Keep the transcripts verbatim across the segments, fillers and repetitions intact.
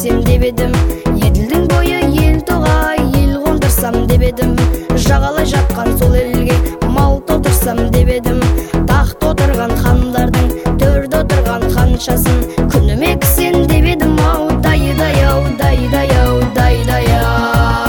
кірсем деп едім. Еділдің бойы ел тоғай, ел қондырсам деп едім. Жағалай жатқан сол елге мал толтырсам деп едім. Тақта отырған хандардың төрде отырған ханшасын күніме кісен деп едім. Ау дайдай ау дайдай ау дайдай ау.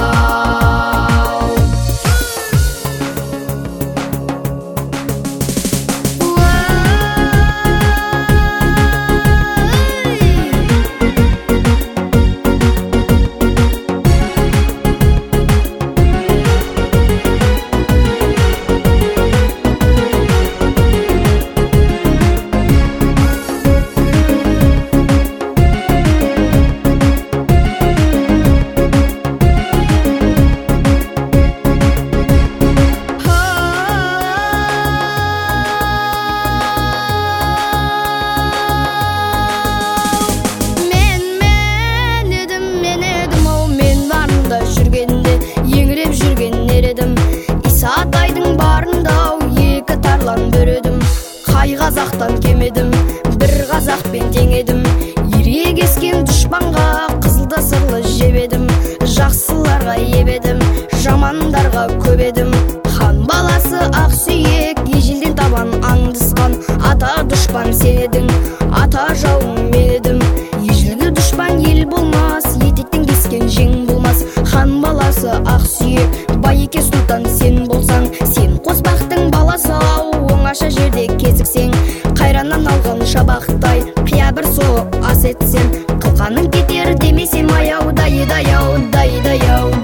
Еңіреп жүрген нередім, Исатайдың барындау екі тарлан бөрідім. Қай қазақтан кемедім, бір қазақпен теңедім. Ирек ескен дұшпанға қызылды сырлы жебедім. Жақсыларға ебедім, жамандарға көбедім. Хан баласы Ақсүйек, ежелден табан аңдысқан. Ата дұшпан сен едің, ата жауың мен едім. Ежелгі дұшпан ел болмас, етектен кескен жең болмас. Хан баласы Ақсүйек, Байеке сұлтан сен болсаң, сен қоспақтың баласы ау, оңаша жерде кезіксең. Қайраннан алған шабақтай, қия бір соғып ас етсең. Қылқаның кетер демесем аяу, дайдай ау, дайдай ау.